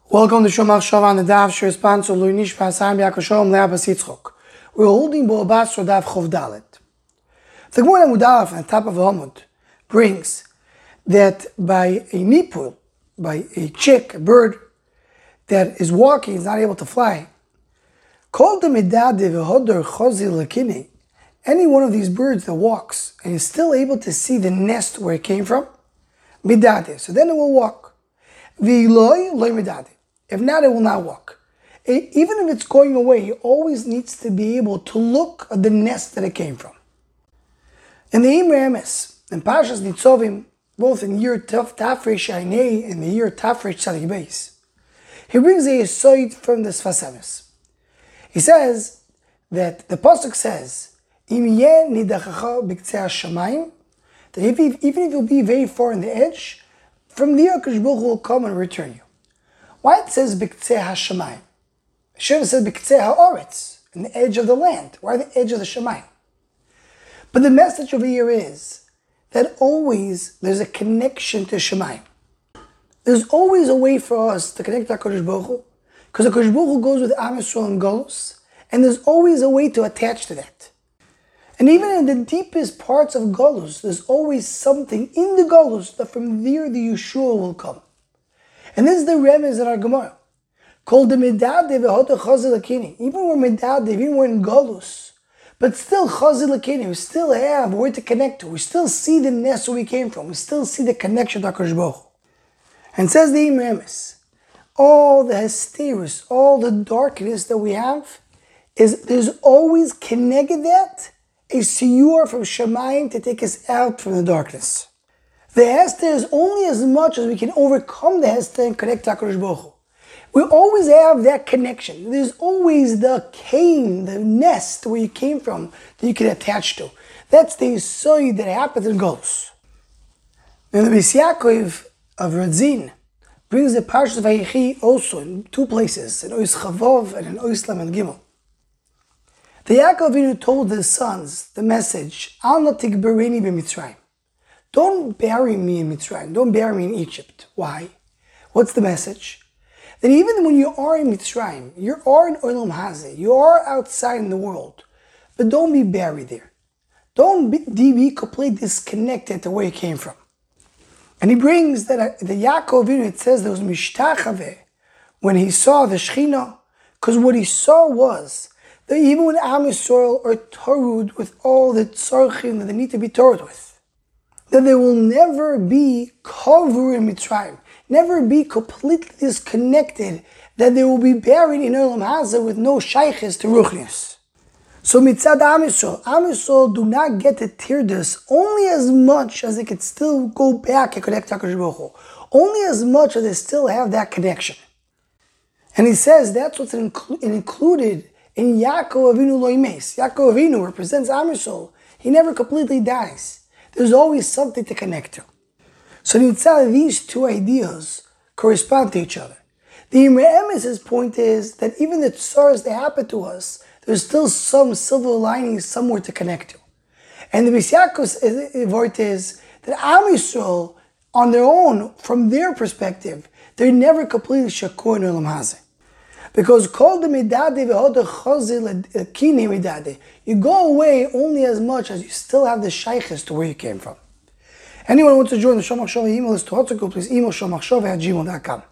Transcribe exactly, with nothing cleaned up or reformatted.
Welcome to Shomach Shava on the Daf Shir sponsor Lui Nishma Hassan B'Yakashom Le'Abbas Yitzchok. We're holding Bo Abbas for Daf Chov Dalet. The Gemara Mudalef on top of Hamud brings that by a nipul, by a chick, a bird that is walking, is not able to fly, called the Medade V'Hodor Chozi L'Kini. Any one of these birds that walks and is still able to see the nest where it came from, Medade. So then it will walk. V'Loi Loi Medade. If not, it will not walk. It, even if it's going away, it always needs to be able to look at the nest that it came from. In the Imre Emes, in Pashas Nitzovim, both in year Tafresh Ainei and the year Tafresh Tzadik Beis, he brings a yesod from the Sfas Emes. He says that the pasuk says, "Im yeh nidachacha b'ktzei hashamayim," that if, even if you'll be very far on the edge, from there HaKadosh Baruch Hu will come and return you. Why it says b'ktzei hashamayim? It should have said b'ktzei ha'aretz, in the edge of the land. Why the edge of the shamayim? But the message over here is that always there's a connection to shamayim. There's always a way for us to connect to HaKadosh Baruch Hu, because HaKadosh Baruch Hu goes with Am Yisrael and Golus, and there's always a way to attach to that. And even in the deepest parts of Golus, there's always something in the Golus that from there the Yeshua will come. And this is the remez in our Gemara, called the Medade V'Hoda Chazi L'Kini. Even we're Medade, even we're in Golus, but still Chazi L'Kini, we still have where to connect to. We still see the nest where we came from. We still see the connection to HaKadosh Baruch Hu. And says the Imre Emes, all the hysteris, all the darkness that we have, is there's always connected that a siyur from Shemayim to take us out from the darkness. The Hester is only as much as we can overcome the Hester and connect to HaKadosh Baruch Hu. We always have that connection. There's always the cane, the nest where you came from that you can attach to. That's the yesod that happens in Golus. And the Beis Yaakov of Radzin brings the Parshas Vayechi also in two places, in Ois Chavov and in Ois Lamed Gimel. The Yaakov Avinu told his sons the message, Al na tikbereni b'Mitzrayim. Don't bury me in Mitzrayim. Don't bury me in Egypt. Why? What's the message? That even when you are in Mitzrayim, you are in Olam Hazeh, you are outside in the world, but don't be buried there. Don't be, be completely disconnected to where you came from. And he brings that the Yaakov Avinu, it says there was mishtachaveh when he saw the Shechina, because what he saw was that even when Am Yisrael are torud with all the tzarchim that they need to be torud with, that they will never be kavur in Mitzrayim, never be completely disconnected, that they will be buried in Olam Hazeh with no shayches to ruchnius. So mitzad Am Yisrael, Am Yisrael do not get the tirdas only as much as they could still go back and connect to HaKadosh Baruch Hu, only as much as they still have that connection. And he says that's what's inclu- included in Yaakov Avinu lo yimes. Yaakov Avinu represents Am Yisrael. He never completely dies. There's always something to connect to. So Nitzal, these two ideas correspond to each other. The Imre Emes' point is that even the tsaras that happen to us, there's still some silver lining somewhere to connect to. And the Beis Yaakov's word is that Am Yisrael, on their own, from their perspective, they're never completely shakur in Olam Hazeh. Because called the Medade V'Hoda Chazi L'Kini Medade, you go away only as much as you still have the shayches to where you came from. Anyone who wants to join the Shomach Shava email list to Hotzaku, please email shomachshava at gmail dot com.